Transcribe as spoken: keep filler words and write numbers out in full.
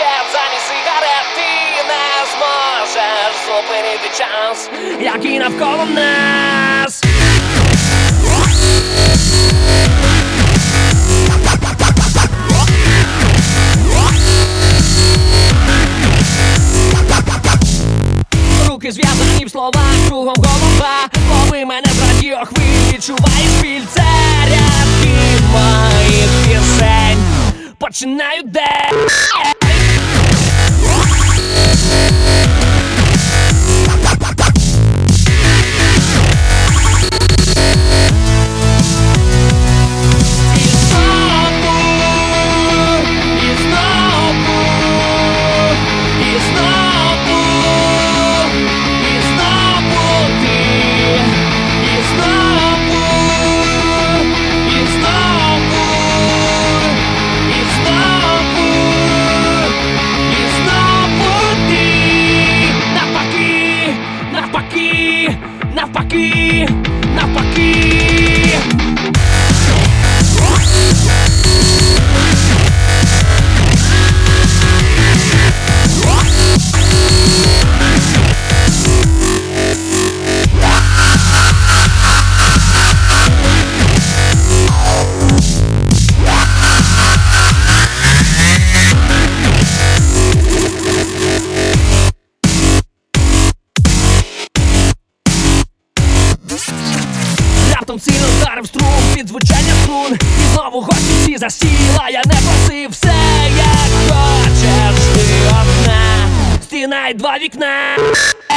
світ замість сигарет, ти не зможеш зупинити час, який навколо нас. Руки зв'язані в словах, кругом голова. Лови мене в радіохвилі, відчуваєш біль. Це рядки моїх пісень починають день. Навпаки, навпаки. Раптом сильно вдарив струм під звучання струн. І знову гості всі засіла, я не просив. Все як хочеш, ти одна, стіна й два вікна.